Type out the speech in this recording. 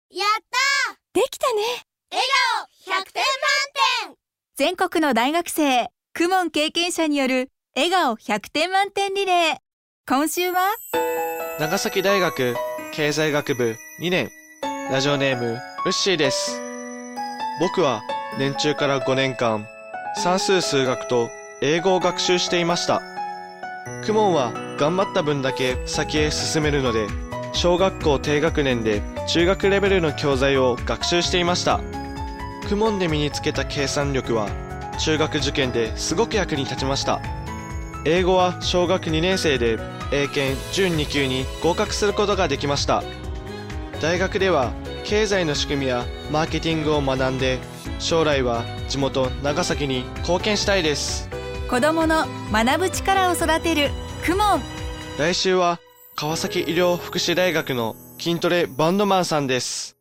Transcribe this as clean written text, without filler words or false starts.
やったー、 できたね。 笑顔100点満点。 全国の大学生、公文経験者による笑顔100点満点リレー。今週は長崎大学経済学部2年、ラジオネームウッシーです。僕は年中から5年間算数数学と英語を学習していました。公文は頑張った分だけ先へ進めるので、小学校低学年で中学レベルの教材を学習していました。公文で身につけた計算力は中学受験ですごく役に立ちました。英語は小学2年生で英検準2級に合格することができました。大学では経済の仕組みやマーケティングを学んで、将来は地元長崎に貢献したいです。 子どもの学ぶ力を育てる公文。 来週は川崎医療福祉大学の筋トレバンドマンさんです。